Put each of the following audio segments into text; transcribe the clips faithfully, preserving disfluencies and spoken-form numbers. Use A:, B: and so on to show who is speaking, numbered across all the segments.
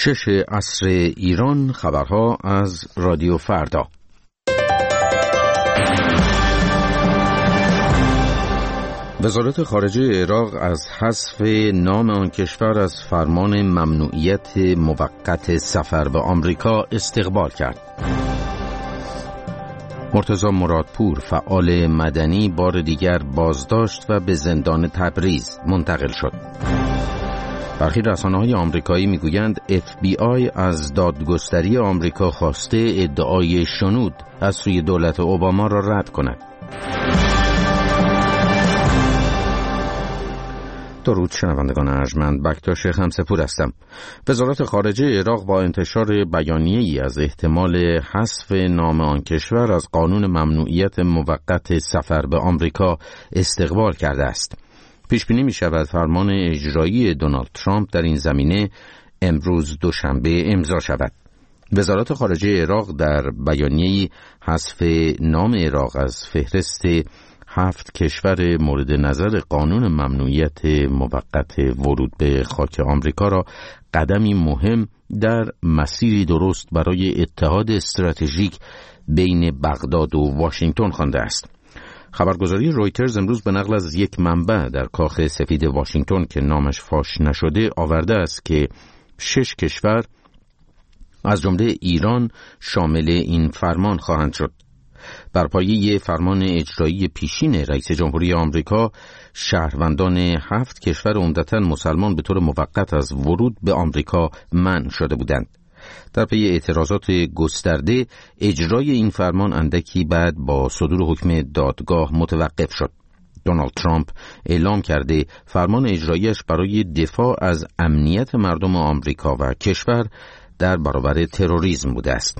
A: شش عصر ایران، خبرها از رادیو فردا. وزارت خارجه عراق از حذف نام آن کشور از فرمان ممنوعیت موقت سفر به آمریکا استقبال کرد. مرتضی مرادپور، فعال مدنی، بار دیگر بازداشت و به زندان تبریز منتقل شد. برخی رسانه‌های آمریکایی میگویند اف بی آی از دادگستری آمریکا خواسته ادعای شنود از سوی دولت اوباما را رد کند. درود شنوندگان ارجمند، بکتاش خمسپور هستم. وزارت خارجه عراق با انتشار بیانیه‌ای از احتمال حذف نام آن کشور از قانون ممنوعیت موقت سفر به آمریکا استقبال کرده است. پیش بینی می شود فرمان اجرایی دونالد ترامپ در این زمینه امروز دوشنبه امضا شود. وزارت خارجه عراق در بیانیه‌ای حذف نام عراق از فهرست هفت کشور مورد نظر قانون ممنوعیت موقت ورود به خاک آمریکا را قدمی مهم در مسیری درست برای اتحاد استراتژیک بین بغداد و واشنگتن خوانده است. خبرگزاری رویترز امروز به نقل از یک منبع در کاخ سفید واشنگتن که نامش فاش نشده آورده است که شش کشور از جمله ایران شامل این فرمان خواهند شد. بر پایه فرمان اجرایی پیشین رئیس جمهوری آمریکا، شهروندان هفت کشور عمدتاً مسلمان به طور موقت از ورود به آمریکا منع شده بودند. در پی اعتراضات گسترده، اجرای این فرمان اندکی بعد با صدور حکم دادگاه متوقف شد. دونالد ترامپ اعلام کرده فرمان اجرایش برای دفاع از امنیت مردم آمریکا و کشور در برابر تروریسم بوده است.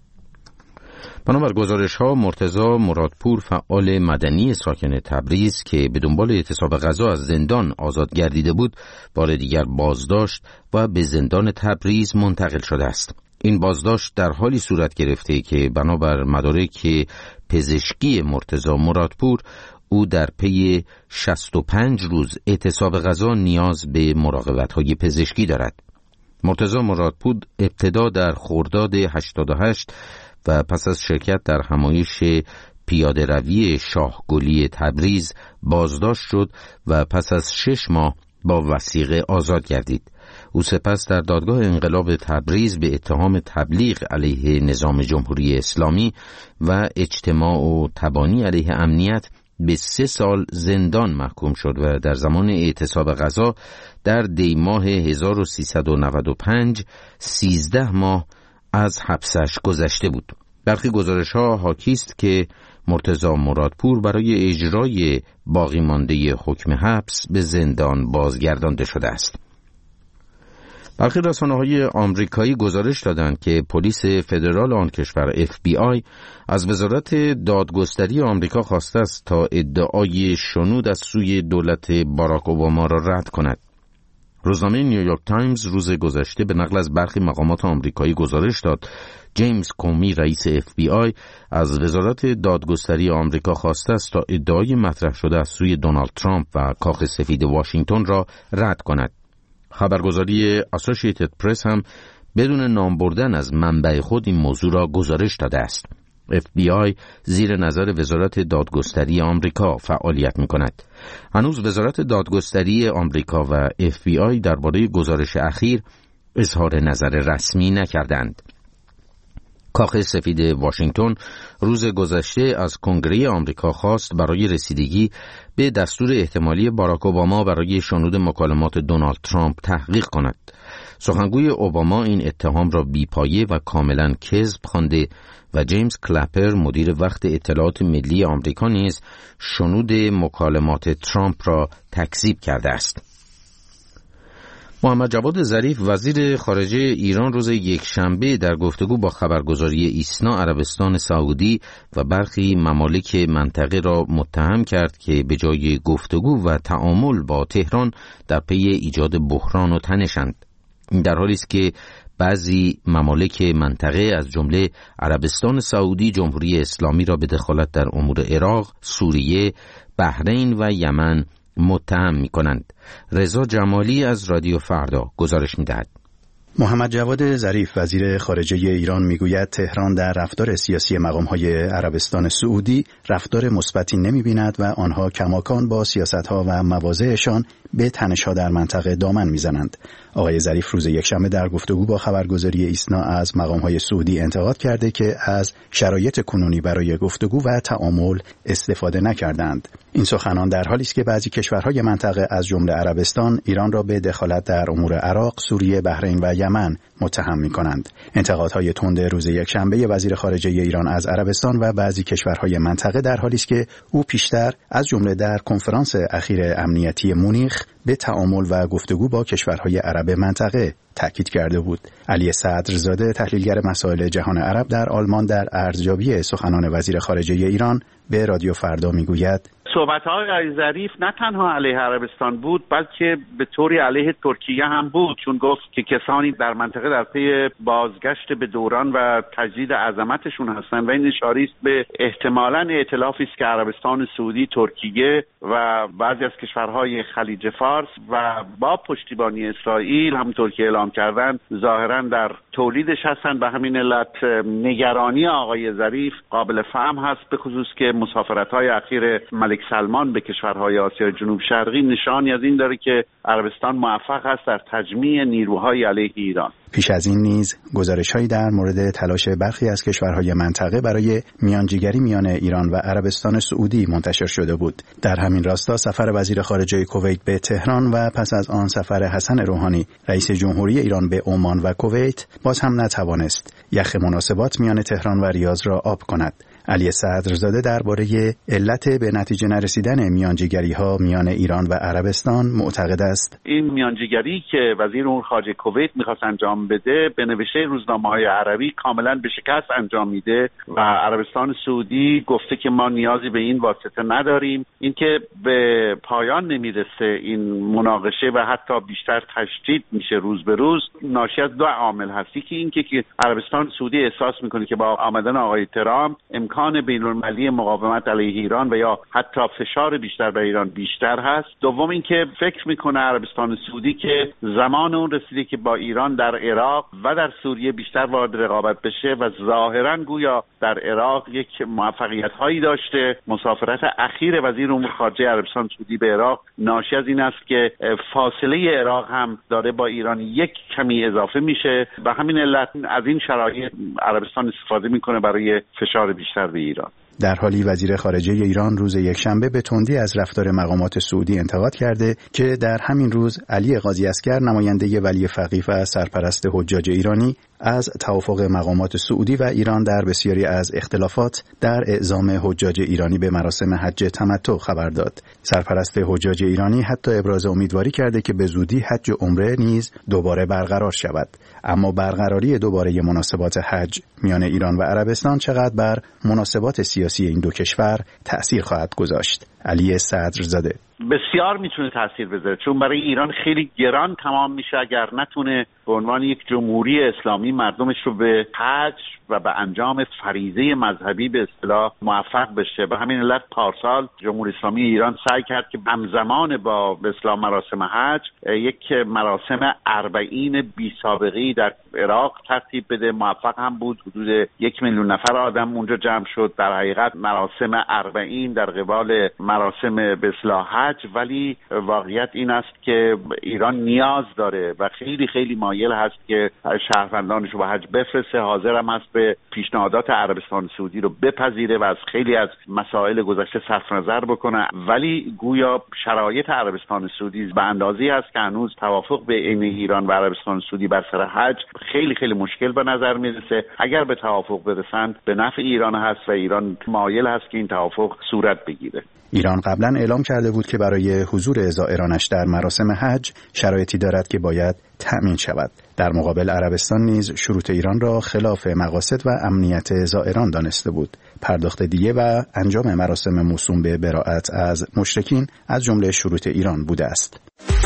A: بنابر گزارش‌ها، مرتضی مرادپور، فعال مدنی ساکن تبریز که به دنبال اعتصاب غذا از زندان آزاد گردیده بود، بار دیگر بازداشت و به زندان تبریز منتقل شده است. این بازداشت در حالی صورت گرفته که بنابر مدارک پزشکی مرتضی مرادپور، او در پی شصت و پنج روز اعتصاب غذا نیاز به مراقبت‌های پزشکی دارد. مرتضی مرادپور ابتدا در خرداد هشتاد و هشت و پس از شرکت در همایش پیاده روی شاهگلی تبریز بازداشت شد و پس از شش ماه با وثیقه آزاد گردید. او سپس در دادگاه انقلاب تبریز به اتهام تبلیغ علیه نظام جمهوری اسلامی و اجتماع و تبانی علیه امنیت به سه سال زندان محکوم شد و در زمان اعتصاب غذا در دی ماه هزار و سیصد و نود و پنج سیزده ماه از حبسش گذشته بود. برخی گزارش‌ها حاکی است که مرتضی مرادپور برای اجرای باقی مانده حکم حبس به زندان بازگردانده شده است. برخی رسانه‌های آمریکایی گزارش دادند که پلیس فدرال آن کشور اف بی آی از وزارت دادگستری آمریکا خواسته است تا ادعای شنود از سوی دولت باراک اوباما را رد کند. روزنامه نیویورک تایمز روز گذشته به نقل از برخی مقامات آمریکایی گزارش داد جیمز کومی، رئیس اف بی آی، از وزارت دادگستری آمریکا خواسته است تا ادعای مطرح شده از سوی دونالد ترامپ و کاخ سفید واشنگتن را رد کند. خبرگزاری اسوسییتد پرس هم بدون نام بردن از منبع خود این موضوع را گزارش داده است. اف بی آی زیر نظر وزارت دادگستری آمریکا فعالیت می‌کند. هنوز وزارت دادگستری آمریکا و اف بی آی درباره گزارش اخیر اظهار نظر رسمی نکردند. کاخ سفید واشنگتن روز گذشته از کنگره آمریکا خواست برای رسیدگی به دستور احتمالی باراک اوباما برای شنود مکالمات دونالد ترامپ تحقیق کند. سخنگوی اوباما این اتهام را بی‌پایه و کاملا کذب خوانده و جیمز کلپر، مدیر وقت اطلاعات ملی آمریکا، نیز شنود مکالمات ترامپ را تکذیب کرده است. محمد جواد ظریف، وزیر خارجه ایران، روز یکشنبه در گفتگو با خبرگزاری ایسنا عربستان سعودی و برخی ممالک منطقه را متهم کرد که به جای گفتگو و تعامل با تهران در پی ایجاد بحران و تنشند. این در حالی است که بعضی ممالک منطقه از جمله عربستان سعودی جمهوری اسلامی را به دخالت در امور عراق، سوریه، بحرین و یمن متهم می کنند. رضا جمالی از رادیو فردا گزارش می دهد.
B: محمد جواد ظریف وزیر خارجه ایران میگوید تهران در رفتار سیاسی مقام‌های عربستان سعودی رفتار مثبتی نمی‌بیند و آنها کماکان با سیاست‌ها و مواضعشان به تنش‌ها در منطقه دامن می‌زنند. آقای ظریف روز یکشنبه در گفتگو با خبرگزاری ایسنا از مقام‌های سعودی انتقاد کرده که از شرایط کنونی برای گفتگو و تعامل استفاده نکردند. این سخنان در حالی است که بعضی کشورهای منطقه از جمله عربستان ایران را به دخالت در امور عراق، سوریه، بحرین و یمن متهم می‌کنند. انتقادهای تند روز یکشنبه وزیر خارجه ایران از عربستان و بعضی کشورهای منطقه در حالی است که او پیشتر از جمله در کنفرانس اخیر امنیتی مونیخ به تعامل و گفتگو با کشورهای عرب منطقه تاکید کرده بود. علی صدرزاده تحلیلگر مسائل جهان عرب در آلمان در ارزیابی سخنان وزیر خارجه ایران به رادیو فردا میگوید
C: صحبت‌های آقای ظریف نه تنها علیه عربستان بود بلکه به طوری علیه ترکیه هم بود، چون گفت که کسانی در منطقه در پی بازگشت به دوران و تجدید عظمتشون هستند و این اشاره است به احتمالاً ائتلافی است که عربستان سعودی، ترکیه و بعضی از کشورهای خلیج فارس و با پشتیبانی اسرائیل همونطور که اعلام کردن ظاهراً در تولیدش هستند. به همین علت نگرانی آقای ظریف قابل فهم هست، به خصوص که مسافرت‌های اخیر ملک سلمان به کشورهای آسیای جنوب شرقی نشانی از این داره که عربستان موفق است در تجمیع نیروهای علیه ایران.
B: پیش از این نیز گزارش‌هایی در مورد تلاش برخی از کشورهای منطقه برای میانجیگری میان ایران و عربستان سعودی منتشر شده بود. در همین راستا سفر وزیر خارجه کویت به تهران و پس از آن سفر حسن روحانی رئیس جمهوری ایران به عمان و کویت باز هم نتوانست یخ مناسبات میان تهران و ریاض را آب کند. علی صدرزاده درباره علت به نتیجه نرسیدن میانجیگری‌ها میان ایران و عربستان معتقد است
C: این میانجیگری که وزیر امور خارجه کویت می‌خواست انجام بده به نوشته روزنامه‌های عربی کاملاً به شکست انجام میده و عربستان سعودی گفته که ما نیازی به این واسطه نداریم. اینکه به پایان نمیرسه این مناقشه و حتی بیشتر تشدید میشه روز به روز ناشی از دو عامل هستی که اینکه که عربستان سعودی احساس میکنه که با آمدن آقای ترامپ امکان بین‌المللی مقاومت علیه ایران و یا حتی فشار بیشتر بر ایران بیشتر هست. دوم اینکه فکر میکنه عربستان سعودی که زمان اون رسیده که با ایران در عراق و در سوریه بیشتر وارد رقابت بشه و ظاهراً گویا در عراق یک موفقیت هایی داشته. مسافرت اخیر وزیر امور خارجه عربستان سعودی به عراق ناشی از این است که فاصله عراق هم داره با ایران یک کمی اضافه میشه. به همین علت از این شرایط عربستان استفاده میکنه برای فشار بیشتر به ایران.
B: در حالی وزیر خارجه ایران روز یکشنبه به تندی از رفتار مقامات سعودی انتقاد کرده که در همین روز علی قاضی اصغر نماینده ولی فقیه و سرپرست حجاج ایرانی از توافق مقامات سعودی و ایران در بسیاری از اختلافات در اعزام حجاج ایرانی به مراسم حج تمتع خبر داد. سرپرست حجاج ایرانی حتی ابراز امیدواری کرده که به زودی حج و عمره نیز دوباره برقرار شود. اما برقراری دوباره مناسبات حج میان ایران و عربستان چقدر بر مناسبات سیاسی این دو کشور تأثیر خواهد گذاشت؟ علی صدرزاده:
C: بسیار میتونه تاثیر بذاره، چون برای ایران خیلی گران تمام میشه اگر نتونه به عنوان یک جمهوری اسلامی مردمش رو به حج و به انجام فریضه مذهبی به اصطلاح موفق بشه. به همین علت پارسال جمهوری اسلامی ایران سعی کرد که همزمان با به اصطلاح مراسم حج یک مراسم اربعین بی سابقه‌ای در عراق ترتیب بده. موفق هم بود، حدود یک میلیون نفر آدم اونجا جمع شد. در حقیقت مراسم اربعین در قبال مراسم به اصطلاح حج، ولی واقعیت این است که ایران نیاز داره و خیلی خیلی مایل هست که شهروندانش رو به حج بفرسته. حاضر هم هست به پیشنهادات عربستان سعودی رو بپذیره و از خیلی از مسائل گذشته صرف نظر بکنه، ولی گویا شرایط عربستان سعودی به اندازه‌ای هست که هنوز توافق بین ایران و عربستان سعودی بر سر حج خیلی خیلی مشکل به نظر میرسه. اگر به توافق برسن به نفع ایران هست و ایران مایل هست که این توافق صورت بگیره.
B: ایران قبلا اعلام کرده بود که برای حضور زائرانش در مراسم حج شرایطی دارد که باید تأمین شود. در مقابل عربستان نیز شروط ایران را خلاف مقاصد و امنیت زائران دانسته بود. پرداخت دیه و انجام مراسم موسوم به براءت از مشرکین از جمله شروط ایران بوده است.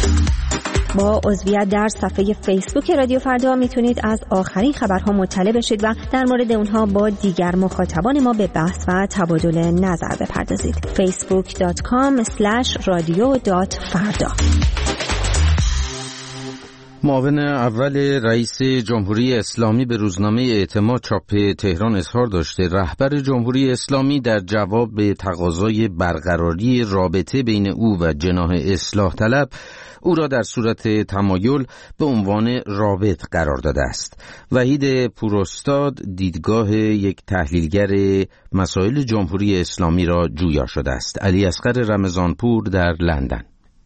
D: با عضویت در صفحه فیسبوک رادیو فردا میتونید از آخرین خبرها مطلع بشید و در مورد اونها با دیگر مخاطبان ما به بحث و تبادل نظر بپردازید. فیسبوک دات کام اسلش رادیو دات فردا.
A: معاون اول رئیس جمهوری اسلامی به روزنامه اعتماد چاپ تهران اظهار داشته رهبر جمهوری اسلامی در جواب به تقاضای برقراری رابطه بین او و جناح اصلاح طلب او را در صورت تمایل به عنوان رابط قرار داده است. وحید پوراستاد دیدگاه یک تحلیلگر مسائل جمهوری اسلامی را جویا شده است. علی اصغر رمضانپور در لندن.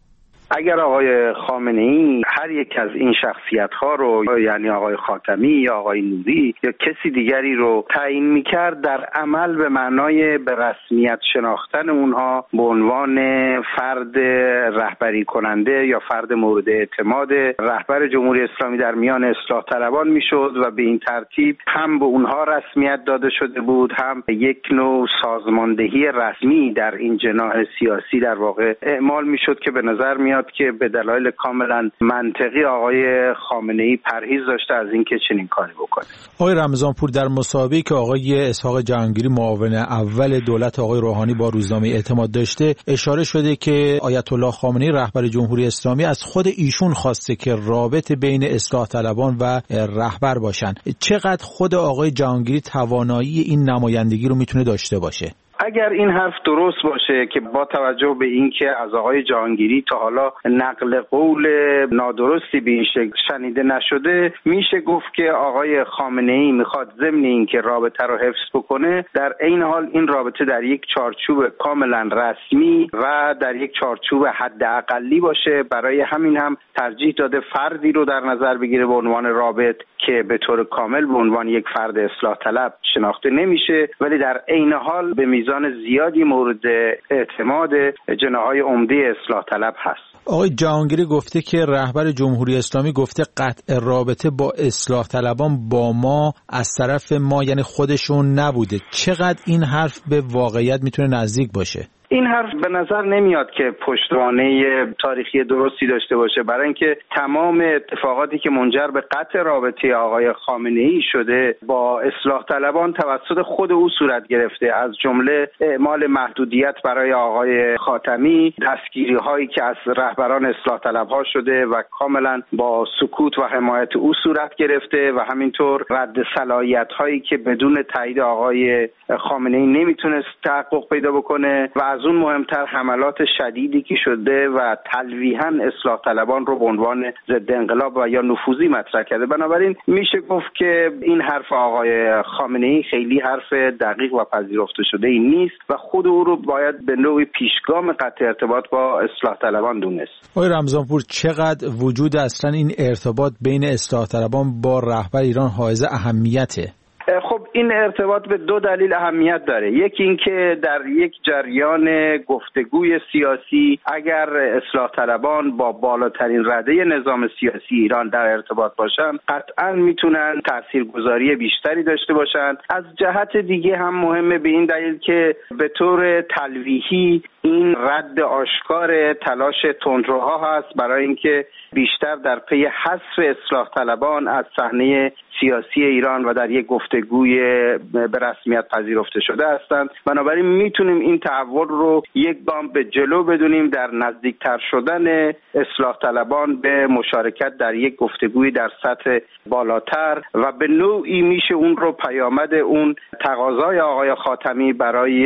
E: اگر آقای خامنه‌ای هر یک از این شخصیت‌ها رو، یعنی آقای خاتمی یا آقای نوری یا کسی دیگری رو تعیین می‌کرد، در عمل به معنای به رسمیت شناختن اونها به عنوان فرد رهبری کننده یا فرد مورد اعتماد رهبر جمهوری اسلامی در میان اصلاح طلبان میشد و به این ترتیب هم به اونها رسمیت داده شده بود، هم یک نوع سازماندهی رسمی در این جناح سیاسی در واقع اعمال میشد که به نظر میاد که به دلایل کاملا منطقی آقای خامنه‌ای پرهیز داشته از اینکه چنین کاری بکنه.
F: آقای رمضانپور، در مسابقه‌ای که آقای اسحاق جهانگیری معاون اول دولت آقای روحانی با روزنامه اعتماد داشته، اشاره شده که آیت الله خامنه‌ای رهبر جمهوری اسلامی از خود ایشون خواسته که رابط بین اصلاح طلبان و رهبر باشن. چقدر خود آقای جهانگیری توانایی این نمایندگی رو میتونه داشته باشه؟
E: اگر این حرف درست باشه که با توجه به اینکه از آقای جهانگیری تا حالا نقل قول نادرستی به این شکل شنیده نشده، میشه گفت که آقای خامنه‌ای میخواد ضمن اینکه رابطه رو حفظ بکنه، در عین حال این رابطه در یک چارچوب کاملا رسمی و در یک چارچوب حداقلی باشه. برای همین هم ترجیح داده فردی رو در نظر بگیره به عنوان رابط که به طور کامل به عنوان یک فرد اصلاح طلب شناخته نمیشه، ولی در عین حال به میزان زیادی مورد اعتماد جناح‌های عمده اصلاح طلب هست.
F: آقای جهانگیری گفته که رهبر جمهوری اسلامی گفته قطع رابطه با اصلاح طلبان با ما از طرف ما، یعنی خودشون نبوده. چقدر این حرف به واقعیت میتونه نزدیک باشه؟
E: این حرف به نظر نمیاد که پشتوانه تاریخی درستی داشته باشه، برای اینکه تمام اتفاقاتی که منجر به قطع رابطه آقای خامنه‌ای شده با اصلاح طلبان توسط خود او صورت گرفته، از جمله اعمال محدودیت برای آقای خاتمی، دستگیری هایی که از رهبران اصلاح طلبها شده و کاملا با سکوت و حمایت او صورت گرفته، و همینطور رد صلاحیت هایی که بدون تایید آقای خامنه‌ای نمیتونست تحقق پیدا بکنه، و از اون مهمتر حملات شدیدی که شده و تلویحاً اصلاح طلبان رو به عنوان ضد انقلاب و یا نفوذی مطرح کرده. بنابراین میشه گفت که این حرف آقای خامنه‌ای خیلی حرف دقیق و پذیرفته شده ای نیست و خود او رو باید به نوعی پیشگام قطع ارتباط با اصلاح طلبان دونست.
F: آقای رمضانپور، چقدر وجود اصلا این ارتباط بین اصلاح طلبان با رهبر ایران حائز اهمیته؟
E: خب این ارتباط به دو دلیل اهمیت داره. یکی این که در یک جریان گفتگوی سیاسی اگر اصلاح طلبان با بالاترین رده نظام سیاسی ایران در ارتباط باشن، قطعا میتونن تاثیرگذاری بیشتری داشته باشن. از جهت دیگه هم مهمه به این دلیل که به طور تلویحی این رد آشکار تلاش تندروها هست برای اینکه بیشتر در پی حذف اصلاح طلبان از صحنه سیاسی ایران و در یک گفتگوی به رسمیت پذیرفته شده هستند. بنابراین میتونیم این تحول رو یک گام به جلو بدونیم در نزدیکتر شدن اصلاح طلبان به مشارکت در یک گفتگوی در سطح بالاتر، و به نوعی میشه اون رو پیامد اون تقاضای آقای خاتمی برای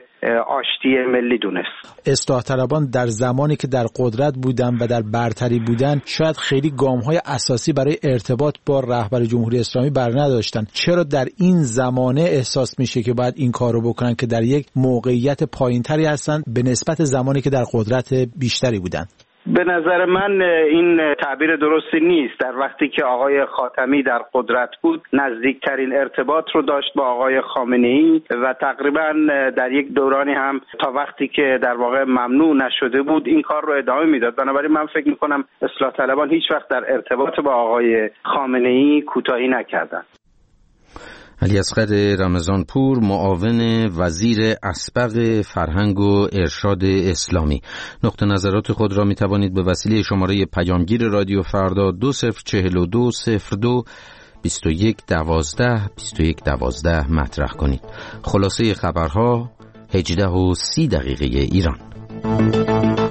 E: آشتی ملی دونست.
F: اصلاح طلبان در زمانی که در قدرت بودن و در برتری بودن شاید خیلی گام‌های اساسی برای ارتباط با رهبر جمهوری اسلامی بر نداشتن. چرا در این زمانه احساس میشه که باید این کارو بکنن که در یک موقعیت پایینتری هستن به نسبت زمانی که در قدرت بیشتری بودن؟
E: به نظر من این تعبیر درستی نیست. در وقتی که آقای خاتمی در قدرت بود نزدیکترین ارتباط رو داشت با آقای خامنه‌ای و تقریبا در یک دورانی هم تا وقتی که در واقع ممنوع نشده بود این کار رو ادامه میداد. بنابراین من فکر میکنم اصلاح طلبان هیچ وقت در ارتباط با آقای خامنه‌ای کوتاهی نکردن.
A: علی اصغر رمضانپور، معاون وزیر اسبق فرهنگ و ارشاد اسلامی. نقطه نظرات خود را می توانید به وسیله شماره پیامگیر رادیو فردا دو صفر چهل و دو صفر دو بیست و یک دوازده بیست و یک دوازده مطرح کنید. خلاصه خبرها هجده و سی دقیقه ایران.